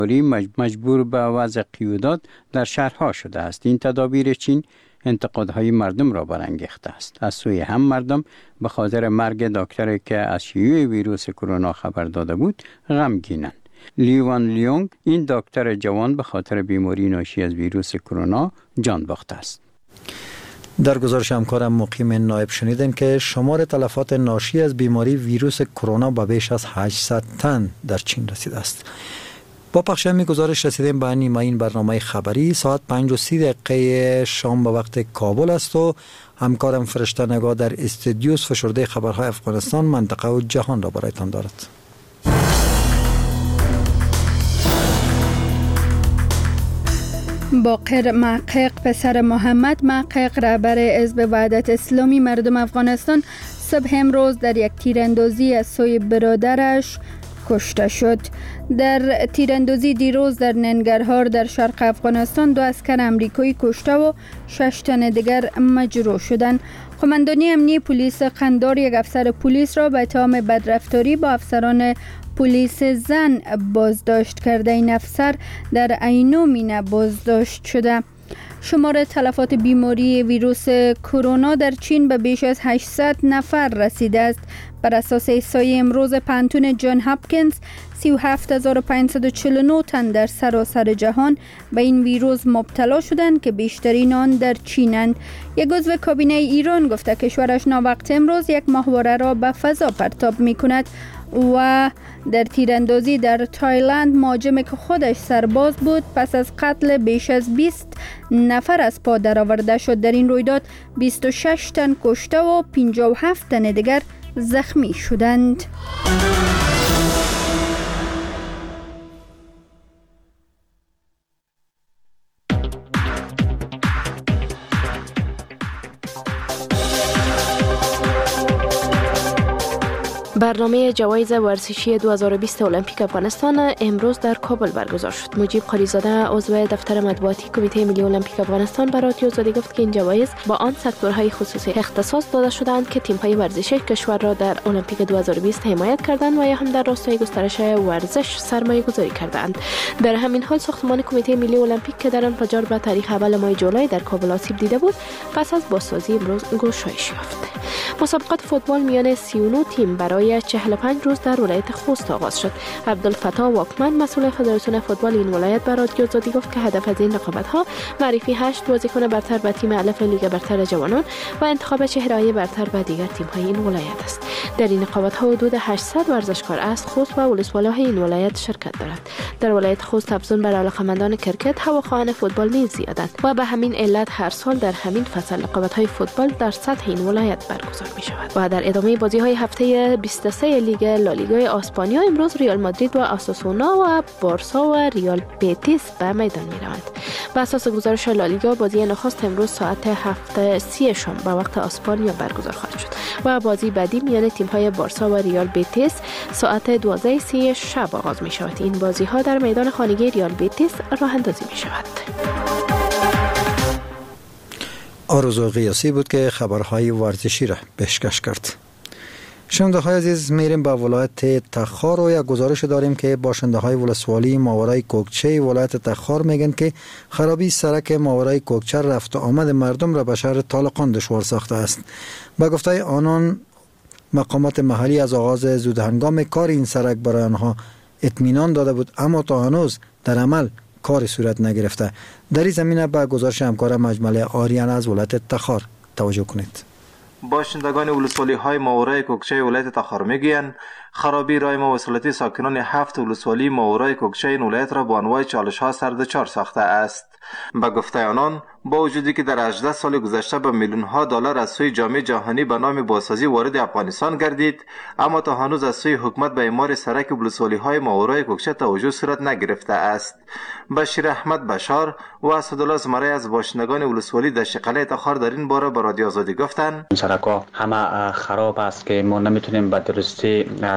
مجبور به وضع قیودات در شهرها شده است. این تدابیر چین انتقادهای مردم را برانگیخته است. از سوی هم مردم به خاطر مرگ دکتری که از شیوع ویروس کرونا خبر داده بود غمگینند. لیوان لیونگ، این دکتر جوان، به خاطر بیماری ناشی از ویروس کرونا جان باخته است. در گزارش همکارم مقیم نایب شنیدیم که شمار تلفات ناشی از بیماری ویروس کرونا به بیش از 800 تن در چین رسیده است. با پخش همین گزارش رسیدیم به نیمه این برنامه خبری. ساعت 5:30 شام به وقت کابل است و همکارم فرشته نگاه در استودیوس فشرده خبرهای افغانستان، منطقه و جهان را برایتان دارد. باقر محقق پسر محمد محقق رهبر حزب وحدت اسلامی مردم افغانستان صبح امروز در یک تیراندازی از سوی برادرش کشته شد. در تیراندازی دیروز در ننگرهار در شرق افغانستان 2 عسکر امریکایی کشته و 6 تن دیگر مجروح شدند. قماندانی امنیتی پلیس قندار یک افسر پلیس را به اتهام بدرفتاری با افسران پلیس زن بازداشت کرده. این افسر در عینو مینه بازداشت شده. شمار تلفات بیماری ویروس کرونا در چین به بیش از 800 نفر رسیده است. بر اساس احصای امروز پانتون جان هاپکینز 37549 تن در سراسر جهان به این ویروس مبتلا شدند که بیشترین آن در چینند. یک عضو کابینه ایران گفته کشورش ناوقت امروز یک ماهواره را به فضا پرتاب می کند. و در تیراندازی در تایلند مهاجمی که خودش سرباز بود پس از قتل بیش از 20 نفر از پا درآورده شد. در این رویداد 26 تن کشته و 57 تن دیگر زخمی شدند. برنامه جوایز ورزشی 2020 المپیک افغانستان امروز در کابل برگزار شد. مجیب قالیزاده عضو دفتر مطبوعاتی کمیته ملی المپیک افغانستان به رادیو آزادی گفت که این جوایز با آن سکتورهای خصوصی اختصاص داده شدند که تیم‌های ورزشی کشور را در المپیک 2020 حمایت کردند و یا هم در راستای گسترش ورزش سرمایه‌گذاری کردند. در همین حال ساختمان کمیته ملی المپیک که در انفجار به تاریخ اول ماه جولای در کابل آسیب دیده بود پس از بازسازی امروز گشایش یافت. مسابقات فوتبال میان 39 تیم برای 45 روز در ولایت خوست آغاز شد. عبدالفتاح واکمن مسئول فدراسیون فوتبال این ولایت به رادیو آزادی گفت که هدف از این رقابت‌ها معرفی 8 بازیکن برتر به تیم الف لیگ برتر جوانان و انتخاب چهره‌های برتر به دیگر تیم‌های این ولایت است. در این رقابت‌ها حدود 800 ورزشکار از خوست و ولسوالی‌های این ولایت شرکت دارند. در ولایت خوست افزون بر علاقه‌مندان کرکت هواخواهان فوتبال نیز زیادند و به همین علت هر سال در همین فصل رقابت‌های فوتبال در سطح این ولایت برگزار می‌شود. و در ادامه بازی‌های هفته 23 لیگ لالیگای اسپانیا امروز ریال مادرید و آساسونا و بارسا و ریال بتیس به میدان می‌روند. بر اساس گزارش لالیگا بازی نخست امروز ساعت 7:30 شام به وقت اسپانیا برگزار خواهد شد و بازی بعدی میان تیم‌های بارسا و ریال بتیس ساعت 12:30 شب آغاز می‌شود. این بازی‌ها در میدان خانگی ریال بتیس راه اندازی می‌شود. آرزو قیاسی بود که خبرهای ورزشی را پیشکش کرد. شنونده‌های عزیز، میریم به ولایت تخار و یک گزارش داریم که باشنده‌های ولسوالی ماورای کوکچه ولایت تخار میگن که خرابی سرک ماورای کوکچه رفت و آمد مردم را به شهر طالقان دشوار ساخته است. با گفته آنان مقامات محلی از آغاز زودهنگام کار این سرک برای آنها اطمینان داده بود، اما تا هنوز در عمل کار صورت نگرفته. در این زمینه به گزارش همکارم مجمل آریان از ولایت تخار توجه کنید. باشندگان ولسوالی های ماورای کوکچه ولایت تخار میگویند خرابی راه مواصلاتی ساکنان 7 ولسوالی ماورای کوکچه این ولایت را با انواع چالش ها سردچار ساخته است. به گفته آنان با وجودی که در 18 سال گذشته به میلیون ها دلار از سوی جامعه جهانی به نام بازسازی وارد افغانستان گردید، اما تا هنوز از سوی حکومت به اعمار سرک ولسوالی های ماورای کوکچه توجه صورت نگرفته است. بشیر احمد بشار و اسدالله زمره از باشندگان ولسوالی دشت قلعه تخار در این باره به رادیو آزادی گفتند سرک‌ها همه خراب است که ما نمیتونیم به درستی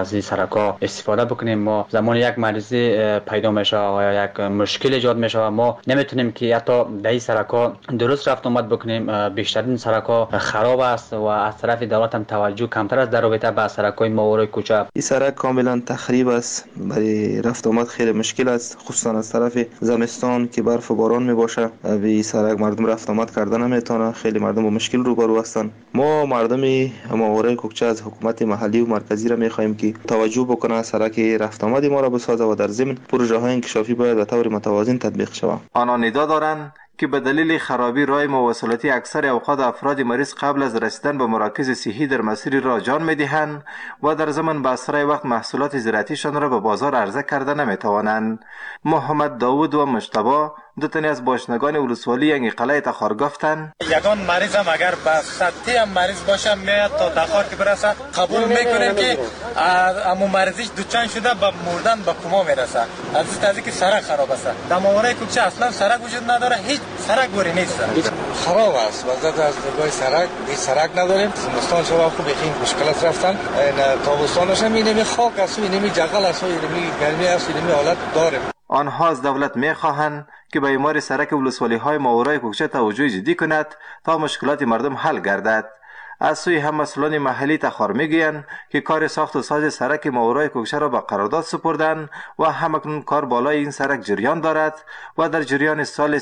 از این سرک‌ها استفاده بکنیم. ما زمان یک مریضی پیدا میشه و یک مشکل ایجاد میشه و ما نمیتونیم که حتی در این سرک‌ها درست رفت آمد بکنیم. بیشترین سرک‌ها خراب است و از طرف دولت هم توجه کمتر است در رابطه با سرک‌های ماورای کوچه. این سرک کاملا تخریب است، برای رفت آمد خیلی مشکل است، خصوصا از طرف زمستان که برف و باران میباشه. به سرک مردم رفت آمد کردن نمیتونه، خیلی مردم با مشکل روبرو هستند. ما مردم ماورای کوچه از حکومت محلی و مرکزی را میخواهیم که توجه بکنه سرک رفت آمد ما را بسازه و در ضمن پروژه های انکشافی باید به طور متوازن تطبیق شود. آنان ندا دارند که به دلیل خرابی راه مواصلاتی اکثر اوقات افراد مریض قبل از رسیدن به مراکز صحی در مسیر راه جان می‌دهند و در زمان به اسرع وقت محصولات زراعتیشان را به بازار عرضه کرده نمی‌توانند. محمد داوود و مجتبی دو تن از باشندگان ولسوالی ینگ قلعه تخار گفتند یگان مریض هم اگر به سطحی هم مریض باشه میاد تا تخار که برسه قبول میکنه که امو مریضیش دوچن شده به مردن به کما میرسه. از اینکه سرک خراب است. در ماورای کوچه اصلا سرک وجود نداره، هیچ سرک گوری نیست. خراب است. وضعیت از نگاه سرک هیچ سرک نداریم. زمستان شما خوب بخین مشکلات رفتن. تابستانش هم اینمی خاک است، اینمی جغل است، اینمی گرمی است، اینمی حالت داره. آنها از دولت میخواهند که به اعمار سرک ولسوالی های ماورای کوکچه توجه جدی کند تا مشکلات مردم حل گردد. از سوی هم مسئولان محلی تخار میگویند که کار ساخت و ساز سرک ماورای کوکچه را به قرارداد سپردند و همکنون کار بالای این سرک جریان دارد و در جریان سال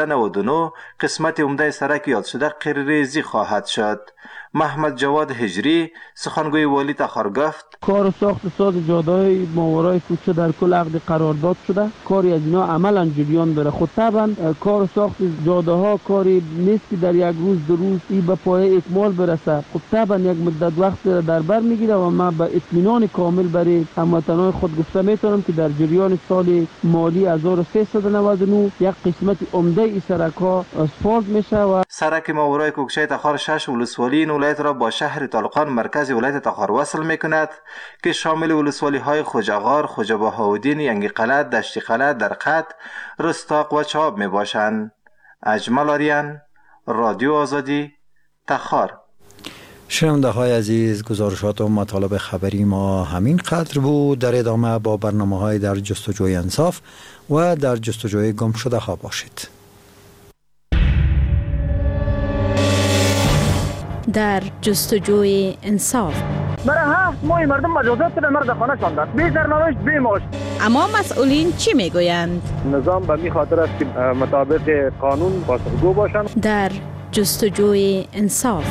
1399 قسمت عمده سرک یاد شده غیرریزی خواهد شد. محمد جواد هجری سخنگوی والی تخار گفت کار ساخت ساز جاده‌های ماورای کوچه در کل عقد قرارداد شده، کاری از اینا عملا جریان داره. خود طبعا کار ساخت جاده ها کاری نیست که در یک روز دو روز به پایه اکمال برسه. خود طبعا یک مدت وقت در بر میگیره و من به اطمینان کامل برای هموطنان خود گفته میتونم که در جریان سال مالی 1399 یک قسمت عمده ای سرک ها اسفالت میشه و سرک ماورای کوکچه تخار 6 ولسوالی این ولایت را با شهر طالقان مرکز ولایت تخار وصل میکند که شامل ولسوالی های خوجغار، خوجه بهاءالدین، ینگ قلعه، دشت قلعه، درقد، رستاق و چاب می باشند. اجمل آریان، رادیو آزادی، تخار. شنونده های عزیز، گزارشات و مطالب خبری ما همین قدر بود. در ادامه با برنامه های در جستجوی انصاف و در جستجوی گم شده ها باشید. در جستجوی انصاف برای 7 ماه مردم مجازات به مرد خانه شاندند، بی سرنوشت بی معاش. اما مسئولین چی میگویند؟ نظام به می خاطر است که مطابق قانون پاسخگو باشند. در جستجوی انصاف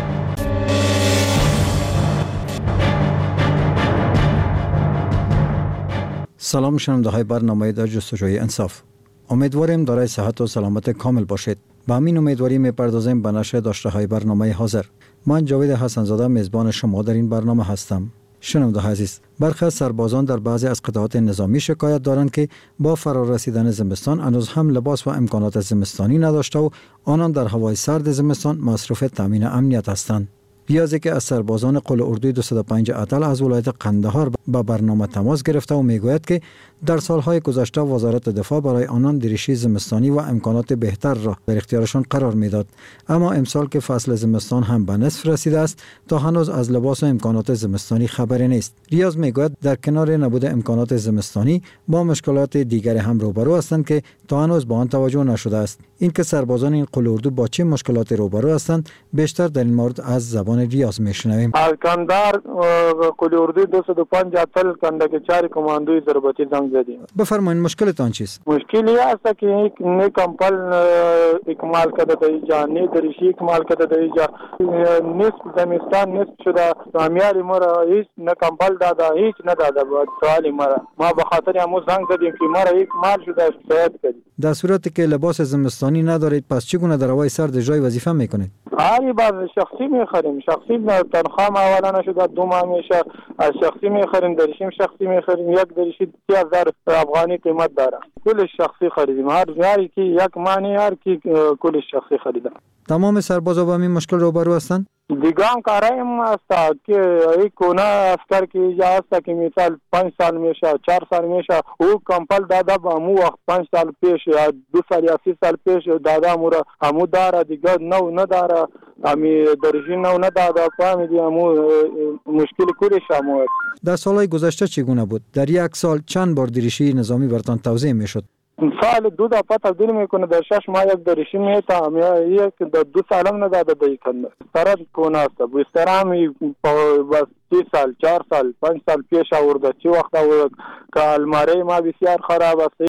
سلام شنونده های برنامه در جستجوی انصاف. امیدواریم دارای صحت و سلامت کامل باشید. با همین امیدواری می‌پردازیم به نشر داشته های برنامه حاضر. من جاوید حسن زاده میزبان شما در این برنامه هستم. شنونده عزیز، برخی از سربازان در بعضی از قطعات نظامی شکایت دارند که با فرارسیدن زمستان هنوز هم لباس و امکانات زمستانی نداشته و آنان در هوای سرد زمستان مصروف تامین امنیت هستند. بیازی که از سربازان قل اردوی 205 اتل از ولایت قندهار با برنامه تماس گرفته و میگوید که در سالهای گذشته وزارت دفاع برای آنان دریچه زمستانی و امکانات بهتر را در اختیارشان قرار میداد، اما امسال که فصل زمستان هم به نصف رسیده است تا هنوز از لباس و امکانات زمستانی خبری نیست. ریاض میگوید در کنار نبود امکانات زمستانی با مشکلات دیگری هم روبرو هستند که تا هنوز با آن توجه نشده است. اینکه سربازان این قل اردو با چه مشکلاتی روبرو هستند بیشتر در این مورد از زبان ریاض میشنویم. کندهار قل اردو 205 اتل کندک 4 کماندوی ضربتی زنگ زدیم. بفرمایید مشکلتان چیست؟ مشکلی است که نه کمپل اکمال کرده اینجا، نه دریشی اکمال کرده اینجا، نصف زمستان نصف شده، امیاری مرا هیچ نه کمپل داده، هیچ نداده. بود سوالی مرا ما به خاطر همون زنگ زدیم که مرا اکمال شده شکایت کردیم. در صورتی که لباس زمستانی ندارید پس چگونه در هوای سرد اجرای وظیفه میکنید؟ هر بار شخصی میخریم، شخصی تنخواه ما اولا نشده 2 ماه میشه از شخصی میخریم، دریشیم شخصی میخریم، یک دریشی 30,000 افغانی قیمت داره، کلش شخصی خریدیم. هر کی یک مانی هر کی کلش شخصی خریدم. تمام سربازا با این مشکل روبرو هستند؟ دیگه هم کارایم است که ای کنه اسکر که جا است که مثال 5 سال میشه 4 سال میشه او کمپل دادا با مو وقت 5 سال پیش یا 2 سال یا 3 سال پیش دادا مورا همو داره دیگه نو نداره امی درجی نو نداره فهمیدی همو مشکل کلی شامو. در سالهای گذشته چگونه بود؟ در یک سال چند بار دریشی نظامی برتان توزیع میشد؟ سال 2 دفعه تبدیل میکنه، در 6 ماه یک دریشی میتام یا یک در 2 سال هم نداده دیکنه سرد کنه است بسترام بس 3 سال 4 سال 5 سال پیش آورده چی وقت آورده که الماری ما بسیار خراب است.